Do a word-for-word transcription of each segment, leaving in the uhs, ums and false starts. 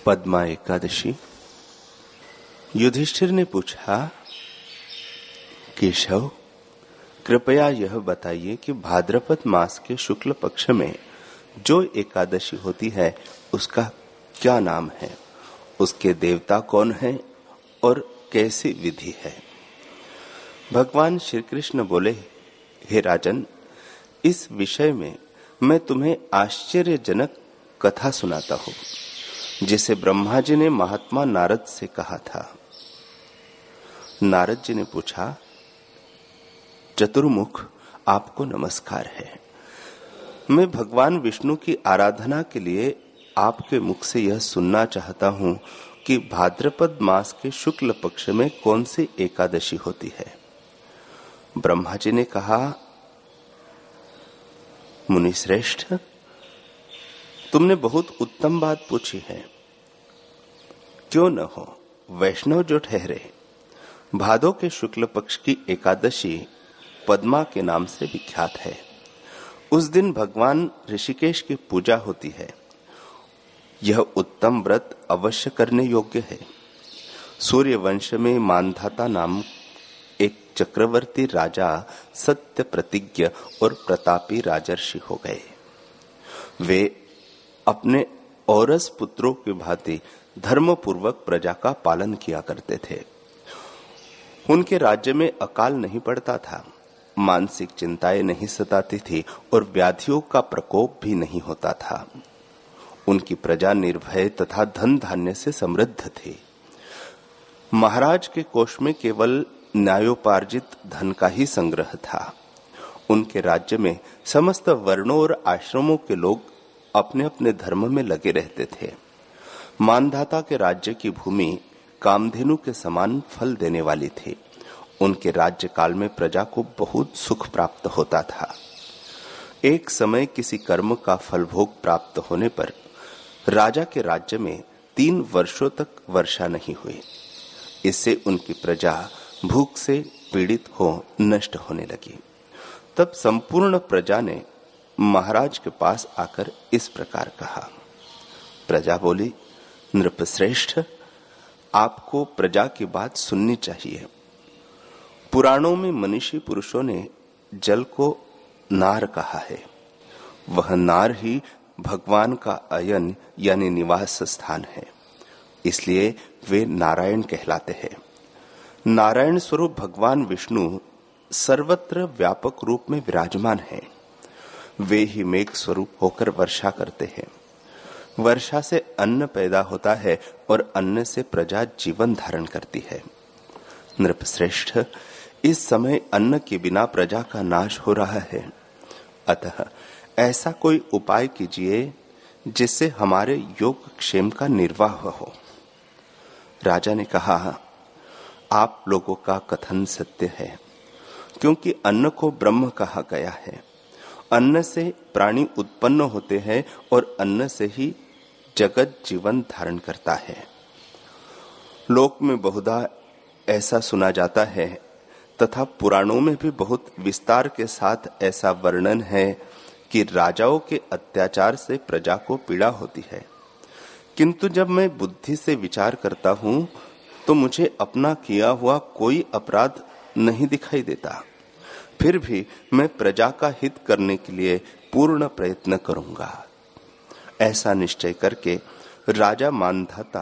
पद्मा एकादशी। युधिष्ठिर ने पूछा, केशव, कृपया यह बताइए कि भाद्रपद मास के शुक्ल पक्ष में जो एकादशी होती है उसका क्या नाम है, उसके देवता कौन है और कैसी विधि है। भगवान श्री कृष्ण बोले, हे राजन, इस विषय में मैं तुम्हें आश्चर्यजनक कथा सुनाता हूं, जिसे ब्रह्मा जी ने महात्मा नारद से कहा था। नारद जी ने पूछा, चतुर्मुख, आपको नमस्कार है। मैं भगवान विष्णु की आराधना के लिए आपके मुख से यह सुनना चाहता हूं कि भाद्रपद मास के शुक्ल पक्ष में कौन सी एकादशी होती है। ब्रह्मा जी ने कहा, मुनि श्रेष्ठ, तुमने बहुत उत्तम बात पूछी है। क्यों न हो, वैष्णव जो ठहरे, भादो के शुक्ल पक्ष की एकादशी पद्मा के नाम से विख्यात है। उस दिन भगवान ऋषिकेश की पूजा होती है। यह उत्तम व्रत अवश्य करने योग्य है। सूर्य वंश में मानधाता नाम एक चक्रवर्ती राजा सत्य प्रतिज्ञ और प्रतापी राजर्षि हो गए। वे अपने औरस पुत्रों की भांति धर्म पूर्वक प्रजा का पालन किया करते थे। उनके राज्य में अकाल नहीं पड़ता था, मानसिक चिंताएं नहीं सताती थी और व्याधियों का प्रकोप भी नहीं होता था। उनकी प्रजा निर्भय तथा धन धान्य से समृद्ध थी। महाराज के कोष में केवल न्यायोपार्जित धन का ही संग्रह था। उनके राज्य में समस्त वर्णों और आश्रमों के लोग अपने अपने धर्म में लगे रहते थे। मानधाता के राज्य की भूमि कामधेनु के समान फल देने वाली थी। उनके राज्य काल में प्रजा को बहुत सुख प्राप्त होता था। एक समय किसी कर्म का फल भोग प्राप्त होने पर राजा के राज्य में तीन वर्षों तक वर्षा नहीं हुई। इससे उनकी प्रजा भूख से पीड़ित हो नष्ट होने लगी। तब संपूर्ण प्रजा ने महाराज के पास आकर इस प्रकार कहा। प्रजा बोली, नृपश्रेष्ठ, आपको प्रजा की बात सुननी चाहिए। पुराणों में मनीषी पुरुषों ने जल को नार कहा है। वह नार ही भगवान का अयन यानी निवास स्थान है, इसलिए वे नारायण कहलाते हैं। नारायण स्वरूप भगवान विष्णु सर्वत्र व्यापक रूप में विराजमान है। वे ही मेघ स्वरूप होकर वर्षा करते हैं। वर्षा से अन्न पैदा होता है और अन्न से प्रजा जीवन धारण करती है। नृपश्रेष्ठ, इस समय अन्न के बिना प्रजा का नाश हो रहा है। अतः ऐसा कोई उपाय कीजिए जिससे हमारे योग क्षेम का निर्वाह हो। राजा ने कहा, आप लोगों का कथन सत्य है, क्योंकि अन्न को ब्रह्म कहा गया है। अन्न से प्राणी उत्पन्न होते हैं और अन्न से ही जगत जीवन धारण करता है। लोक में बहुधा ऐसा सुना जाता है तथा पुराणों में भी बहुत विस्तार के साथ ऐसा वर्णन है कि राजाओं के अत्याचार से प्रजा को पीड़ा होती है। किंतु जब मैं बुद्धि से विचार करता हूं तो मुझे अपना किया हुआ कोई अपराध नहीं दिखाई देता। फिर भी मैं प्रजा का हित करने के लिए पूर्ण प्रयत्न करूंगा। ऐसा निश्चय करके राजा मानधाता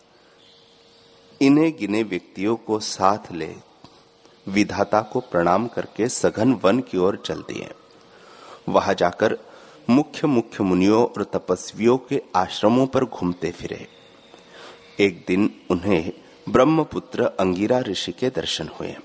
इन्हें गिने व्यक्तियों को साथ ले विधाता को प्रणाम करके सघन वन की ओर चल दिए। वहां जाकर मुख्य मुख्य मुनियों और तपस्वियों के आश्रमों पर घूमते फिरे। एक दिन उन्हें ब्रह्मपुत्र अंगिरा ऋषि के दर्शन हुए।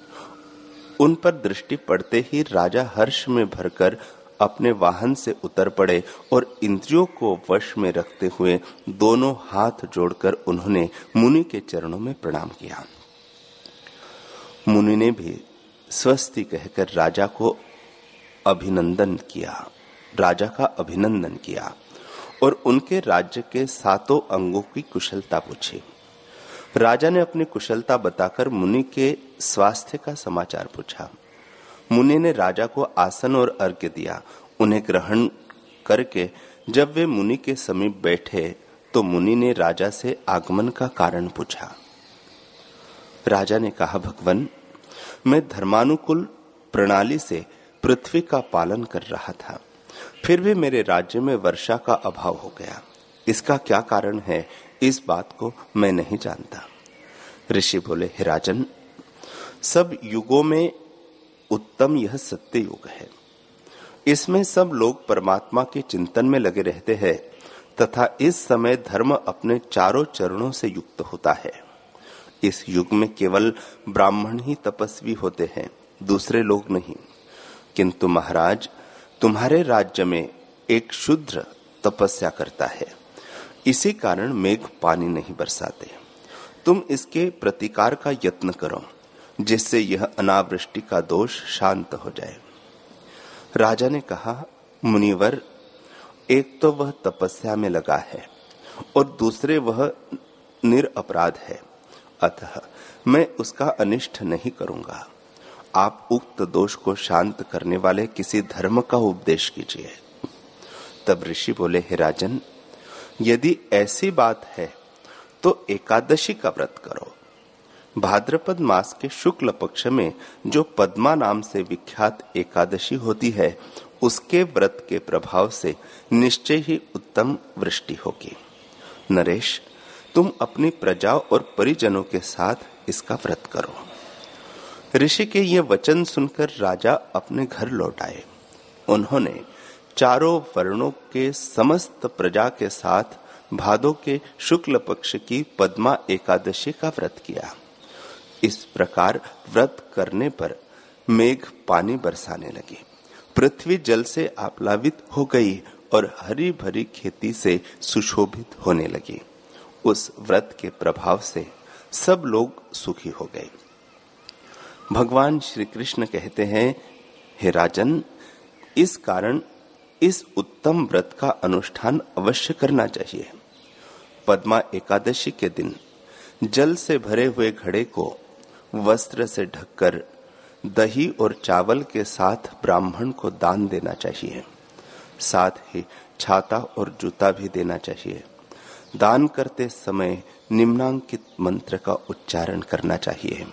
उन पर दृष्टि पड़ते ही राजा हर्ष में भरकर अपने वाहन से उतर पड़े और इंद्रियों को वश में रखते हुए दोनों हाथ जोड़कर उन्होंने मुनि के चरणों में प्रणाम किया। मुनि ने भी स्वस्ति कहकर राजा को अभिनंदन किया राजा का अभिनंदन किया और उनके राज्य के सातों अंगों की कुशलता पूछी। राजा ने अपनी कुशलता बताकर मुनि के स्वास्थ्य का समाचार पूछा। मुनि ने राजा को आसन और अर्घ्य दिया। उन्हें ग्रहण करके जब वे मुनि के समीप बैठे तो मुनि ने राजा से आगमन का कारण पूछा। राजा ने कहा, भगवन, मैं धर्मानुकूल प्रणाली से पृथ्वी का पालन कर रहा था, फिर भी मेरे राज्य में वर्षा का अभाव हो गया। इसका क्या कारण है, इस बात को मैं नहीं जानता। ऋषि बोले, हे राजन, सब युगों में उत्तम यह सत्य युग है। इसमें सब लोग परमात्मा के चिंतन में लगे रहते हैं तथा इस समय धर्म अपने चारों चरणों से युक्त होता है। इस युग में केवल ब्राह्मण ही तपस्वी होते हैं, दूसरे लोग नहीं। किंतु महाराज, तुम्हारे राज्य में एक शूद्र तपस्या करता है, इसी कारण मेघ पानी नहीं बरसाते। तुम इसके प्रतिकार का यत्न करो, जिससे यह अनावृष्टि का दोष शांत हो जाए। राजा ने कहा, मुनिवर, एक तो वह तपस्या में लगा है और दूसरे वह निरपराध है, अतः मैं उसका अनिष्ट नहीं करूंगा। आप उक्त दोष को शांत करने वाले किसी धर्म का उपदेश कीजिए। तब ऋषि बोले, हे राजन, यदि ऐसी बात है तो एकादशी का व्रत करो। भाद्रपद मास के शुक्ल पक्ष में जो पद्मा नाम से विख्यात एकादशी होती है, उसके व्रत के प्रभाव से निश्चय ही उत्तम वृष्टि होगी। नरेश, तुम अपनी प्रजा और परिजनों के साथ इसका व्रत करो। ऋषि के ये वचन सुनकर राजा अपने घर लौट आए। उन्होंने चारों वर्णों के समस्त प्रजा के साथ भादो के शुक्ल पक्ष की पद्मा एकादशी का व्रत किया। इस प्रकार व्रत करने पर मेघ पानी बरसाने लगी, पृथ्वी जल से आप्लावित हो गई और हरी भरी खेती से सुशोभित होने लगी। उस व्रत के प्रभाव से सब लोग सुखी हो गए। भगवान श्री कृष्ण कहते हैं, हे राजन, इस कारण इस उत्तम व्रत का अनुष्ठान अवश्य करना चाहिए। पद्मा एकादशी के दिन जल से भरे हुए घड़े को वस्त्र से ढककर दही और चावल के साथ ब्राह्मण को दान देना चाहिए। साथ ही छाता और जूता भी देना चाहिए। दान करते समय निम्नांकित मंत्र का उच्चारण करना चाहिए।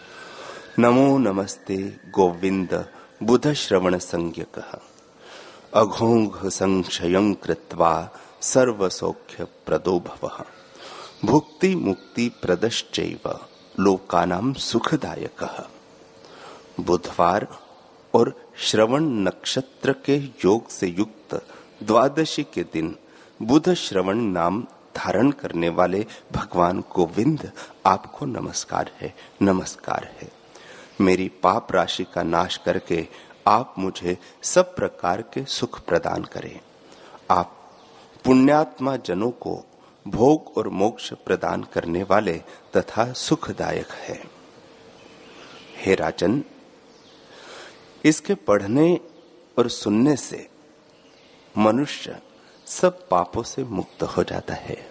नमो नमस्ते गोविंद बुध श्रवण संज्ञकः अघोघ संशयं कृत्वा सर्व सौख्य प्रदो भवः भुक्ति मुक्ति प्रदश्चैव लोकानां सुखदायकः। बुधवार और श्रवण नक्षत्र के योग से युक्त द्वादशी के दिन बुध श्रवण नाम धारण करने वाले भगवान गोविंद, आपको नमस्कार है, नमस्कार है। मेरी पाप राशि का नाश करके आप मुझे सब प्रकार के सुख प्रदान करें। आप पुण्यात्मा जनों को भोग और मोक्ष प्रदान करने वाले तथा सुखदायक है। हे राजन, इसके पढ़ने और सुनने से मनुष्य सब पापों से मुक्त हो जाता है।